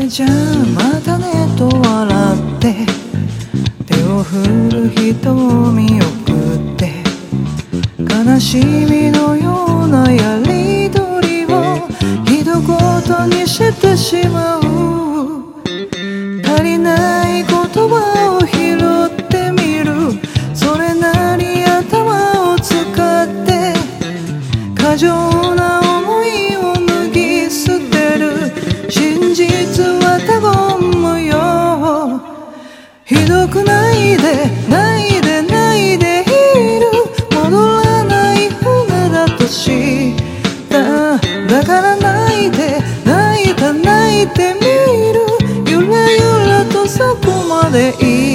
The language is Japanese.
じゃあまたねと笑って手を振る人を見送って悲しみのようなやりとりを一言にしてしまう。足りない言葉を拾ってみる。それなり頭を使って過剰な思いを脱ぎ捨てる。真実は他言無用。ひどくないでないでないでいる。戻らない船だと知った。だから泣いて泣いて泣いてみる。ゆらゆらとそこまでいい